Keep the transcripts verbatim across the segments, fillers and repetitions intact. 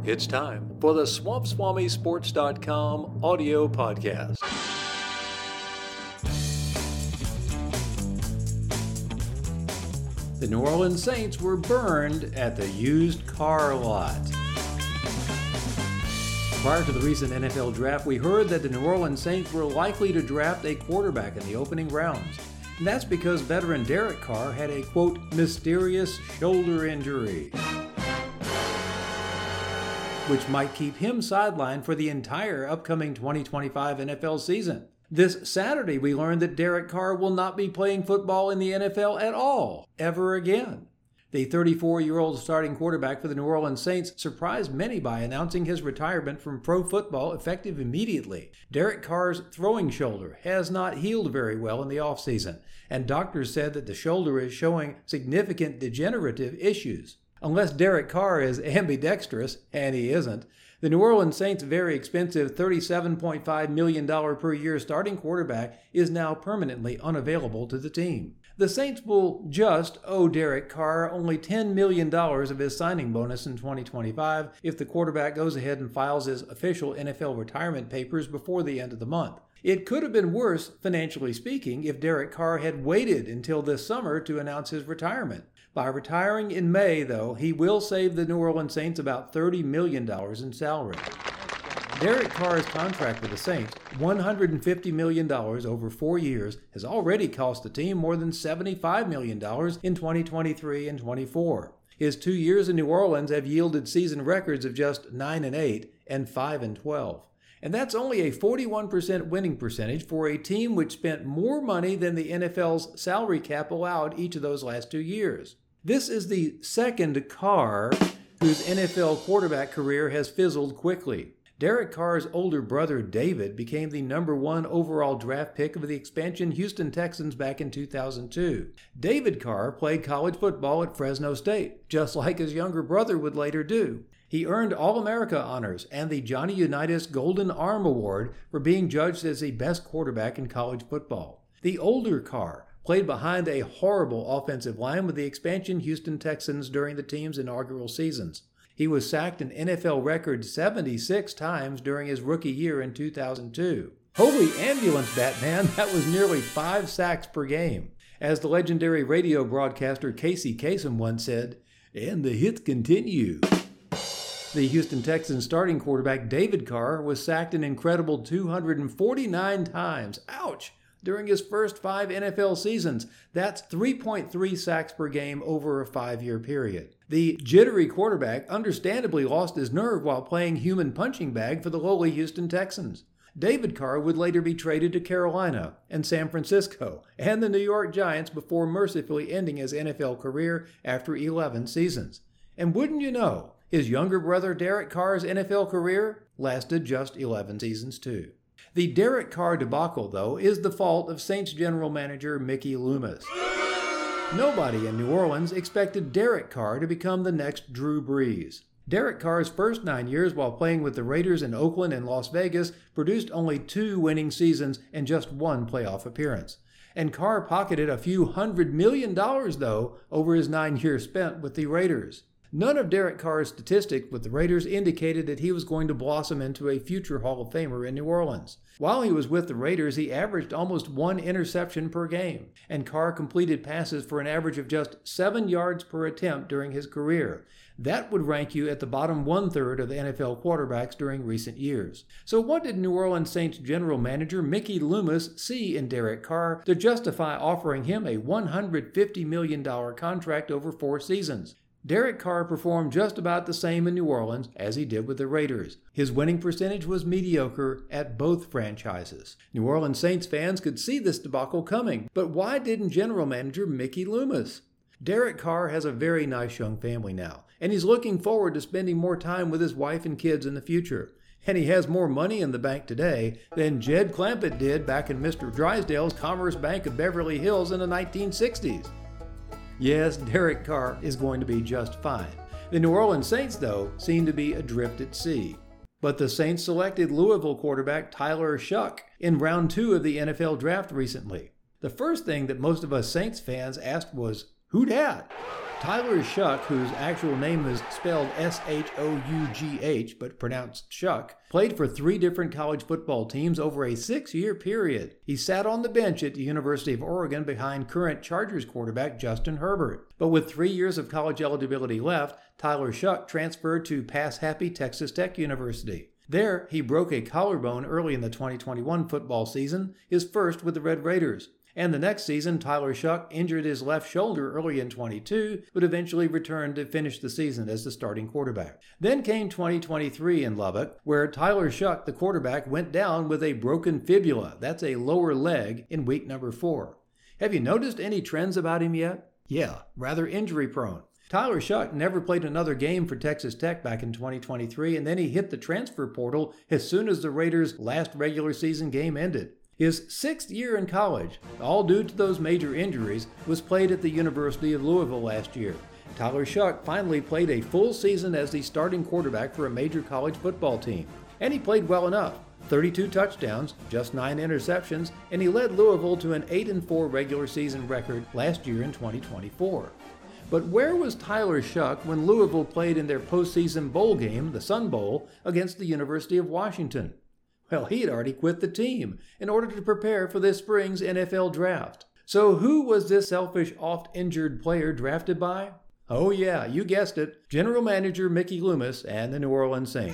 It's time for the Swamp Swami Sports dot com audio podcast. The New Orleans Saints were burned at the used car lot. Prior to the recent N F L draft, we heard that the New Orleans Saints were likely to draft a quarterback in the opening rounds. And that's because veteran Derek Carr had a, quote, mysterious shoulder injury, which might keep him sidelined for the entire upcoming twenty twenty-five N F L season. This Saturday, we learned that Derek Carr will not be playing football in the N F L at all, ever again. The thirty-four-year-old starting quarterback for the New Orleans Saints surprised many by announcing his retirement from pro football effective immediately. Derek Carr's throwing shoulder has not healed very well in the offseason, and doctors said that the shoulder is showing significant degenerative issues. Unless Derek Carr is ambidextrous, and he isn't, the New Orleans Saints' very expensive thirty-seven point five million dollars per year starting quarterback is now permanently unavailable to the team. The Saints will just owe Derek Carr only ten million dollars of his signing bonus in twenty twenty-five if the quarterback goes ahead and files his official N F L retirement papers before the end of the month. It could have been worse, financially speaking, if Derek Carr had waited until this summer to announce his retirement. By retiring in May, though, he will save the New Orleans Saints about thirty million dollars in salary. Derek Carr's contract with the Saints, one hundred fifty million dollars over four years, has already cost the team more than seventy-five million dollars in twenty twenty-three and twenty-four. His two years in New Orleans have yielded season records of just nine and eight and five and twelve. And that's only a forty-one percent winning percentage for a team which spent more money than the N F L's salary cap allowed each of those last two years. This is the second Carr whose N F L quarterback career has fizzled quickly. Derek Carr's older brother, David, became the number one overall draft pick of the expansion Houston Texans back in two thousand two. David Carr played college football at Fresno State, just like his younger brother would later do. He earned All-America honors and the Johnny Unitas Golden Arm Award for being judged as the best quarterback in college football. The older Carr played behind a horrible offensive line with the expansion Houston Texans during the team's inaugural seasons. He was sacked an N F L record seventy-six times during his rookie year in two thousand two. Holy ambulance, Batman, that was nearly five sacks per game. As the legendary radio broadcaster Casey Kasem once said, "And the hits continue." The Houston Texans starting quarterback David Carr was sacked an incredible two hundred forty-nine times. Ouch! During his first five N F L seasons. That's three point three sacks per game over a five-year period. The jittery quarterback understandably lost his nerve while playing human punching bag for the lowly Houston Texans. David Carr would later be traded to Carolina and San Francisco and the New York Giants before mercifully ending his N F L career after eleven seasons. And wouldn't you know, his younger brother Derek Carr's N F L career lasted just eleven seasons too. The Derek Carr debacle, though, is the fault of Saints general manager Mickey Loomis. Nobody in New Orleans expected Derek Carr to become the next Drew Brees. Derek Carr's first nine years while playing with the Raiders in Oakland and Las Vegas produced only two winning seasons and just one playoff appearance. And Carr pocketed a few hundred million dollars, though, over his nine years spent with the Raiders. None of Derek Carr's statistics with the Raiders indicated that he was going to blossom into a future Hall of Famer in New Orleans. While he was with the Raiders, he averaged almost one interception per game, and Carr completed passes for an average of just seven yards per attempt during his career. That would rank you at the bottom one-third of the N F L quarterbacks during recent years. So what did New Orleans Saints general manager Mickey Loomis see in Derek Carr to justify offering him a one hundred fifty million dollars contract over four seasons? Derek Carr performed just about the same in New Orleans as he did with the Raiders. His winning percentage was mediocre at both franchises. New Orleans Saints fans could see this debacle coming, but why didn't general manager Mickey Loomis? Derek Carr has a very nice young family now, and he's looking forward to spending more time with his wife and kids in the future. And he has more money in the bank today than Jed Clampett did back in Mister Drysdale's Commerce Bank of Beverly Hills in the nineteen sixties. Yes, Derek Carr is going to be just fine. The New Orleans Saints, though, seem to be adrift at sea. But the Saints selected Louisville quarterback Tyler Shough in round two of the N F L draft recently. The first thing that most of us Saints fans asked was, Who dat? Tyler Shough, whose actual name is spelled S H O U G H but pronounced Shuck, played for three different college football teams over a six-year period. He sat on the bench at the University of Oregon behind current Chargers quarterback Justin Herbert. But with three years of college eligibility left, Tyler Shough transferred to pass-happy Texas Tech University. There, he broke a collarbone early in the twenty twenty-one football season, his first with the Red Raiders. And the next season, Tyler Shough injured his left shoulder early in twenty-two, but eventually returned to finish the season as the starting quarterback. Then came twenty twenty-three in Lubbock, where Tyler Shough, the quarterback, went down with a broken fibula, that's a lower leg, in week number four. Have you noticed any trends about him yet? Yeah, rather injury-prone. Tyler Shough never played another game for Texas Tech back in twenty twenty-three, and then he hit the transfer portal as soon as the Raiders' last regular season game ended. His sixth year in college, all due to those major injuries, was played at the University of Louisville last year. Tyler Shough finally played a full season as the starting quarterback for a major college football team. And he played well enough. thirty-two touchdowns, just nine interceptions, and he led Louisville to an eight and four regular season record last year in twenty twenty-four. But where was Tyler Shough when Louisville played in their postseason bowl game, the Sun Bowl, against the University of Washington? Well, he'd already quit the team in order to prepare for this spring's N F L draft. So who was this selfish, oft-injured player drafted by? Oh yeah, you guessed it, General Manager Mickey Loomis and the New Orleans Saints.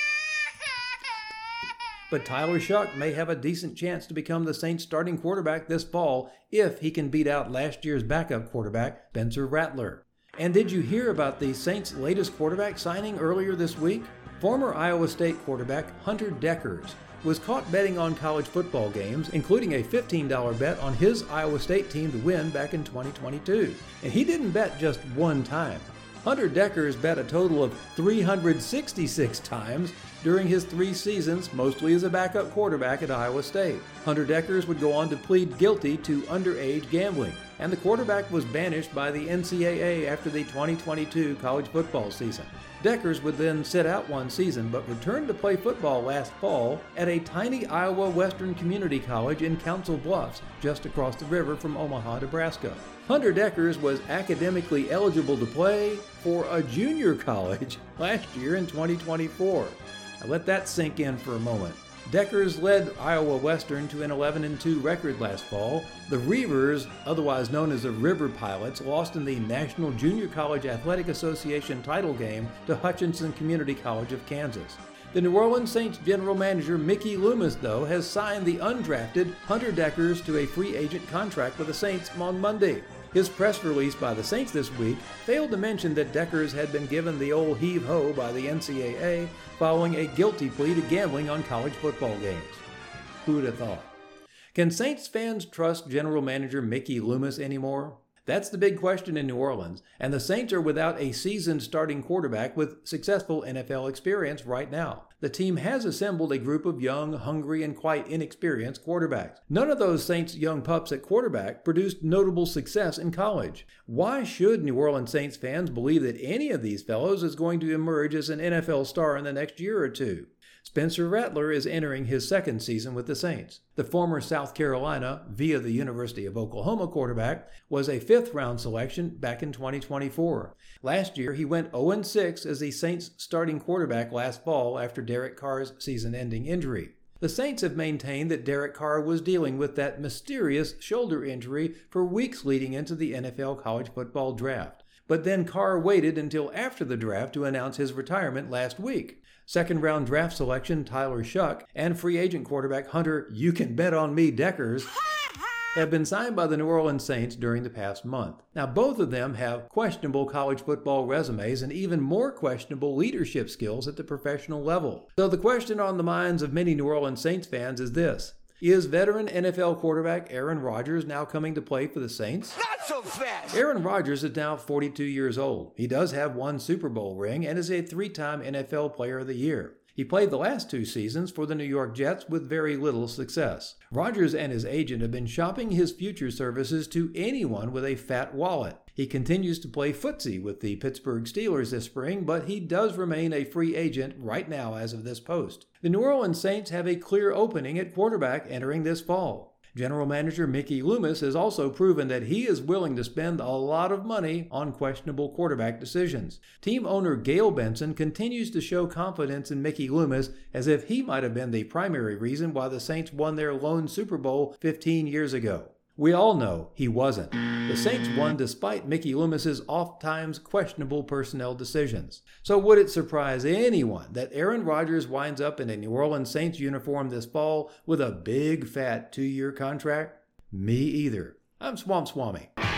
But Tyler Shough may have a decent chance to become the Saints' starting quarterback this fall if he can beat out last year's backup quarterback, Spencer Rattler. And did you hear about the Saints' latest quarterback signing earlier this week? Former Iowa State quarterback Hunter Dekkers was caught betting on college football games, including a fifteen dollars bet on his Iowa State team to win back in twenty twenty-two. And he didn't bet just one time. Hunter Dekkers bet a total of three hundred sixty-six times during his three seasons, mostly as a backup quarterback at Iowa State. Hunter Dekkers would go on to plead guilty to underage gambling, and the quarterback was banished by the N C double A after the twenty twenty-two college football season. Dekkers would then sit out one season, but returned to play football last fall at a tiny Iowa Western Community College in Council Bluffs, just across the river from Omaha, Nebraska. Hunter Dekkers was academically eligible to play for a junior college last year in twenty twenty-four. Now let that sink in for a moment. Dekkers led Iowa Western to an eleven and two record last fall. The Reavers, otherwise known as the River Pilots, lost in the National Junior College Athletic Association title game to Hutchinson Community College of Kansas. The New Orleans Saints general manager Mickey Loomis, though, has signed the undrafted Hunter Dekkers to a free agent contract with the Saints on Monday. His press release by the Saints this week failed to mention that Dekkers had been given the old heave-ho by the N C double A following a guilty plea to gambling on college football games. Who'd have thought? Can Saints fans trust general manager Mickey Loomis anymore? That's the big question in New Orleans, and the Saints are without a seasoned starting quarterback with successful N F L experience right now. The team has assembled a group of young, hungry, and quite inexperienced quarterbacks. None of those Saints young pups at quarterback produced notable success in college. Why should New Orleans Saints fans believe that any of these fellows is going to emerge as an N F L star in the next year or two? Spencer Rattler is entering his second season with the Saints. The former South Carolina, via the University of Oklahoma quarterback, was a fifth-round selection back in twenty twenty-four. Last year, he went oh and six as the Saints' starting quarterback last fall after Derek Carr's season-ending injury. The Saints have maintained that Derek Carr was dealing with that mysterious shoulder injury for weeks leading into the N F L college football draft. But then Carr waited until after the draft to announce his retirement last week. Second-round draft selection Tyler Shough and free agent quarterback Hunter "You Can Bet on Me" Dekkers have been signed by the New Orleans Saints during the past month. Now, both of them have questionable college football resumes and even more questionable leadership skills at the professional level. So the question on the minds of many New Orleans Saints fans is this: is veteran N F L quarterback Aaron Rodgers now coming to play for the Saints? Not so fast! Aaron Rodgers is now forty-two years old. He does have one Super Bowl ring and is a three-time N F L Player of the Year. He played the last two seasons for the New York Jets with very little success. Rodgers and his agent have been shopping his future services to anyone with a fat wallet. He continues to play footsie with the Pittsburgh Steelers this spring, but he does remain a free agent right now as of this post. The New Orleans Saints have a clear opening at quarterback entering this fall. General Manager Mickey Loomis has also proven that he is willing to spend a lot of money on questionable quarterback decisions. Team owner Gayle Benson continues to show confidence in Mickey Loomis as if he might have been the primary reason why the Saints won their lone Super Bowl fifteen years ago. We all know he wasn't. The Saints won despite Mickey Loomis's oft-times questionable personnel decisions. So would it surprise anyone that Aaron Rodgers winds up in a New Orleans Saints uniform this fall with a big fat two-year contract? Me either. I'm Swamp Swami.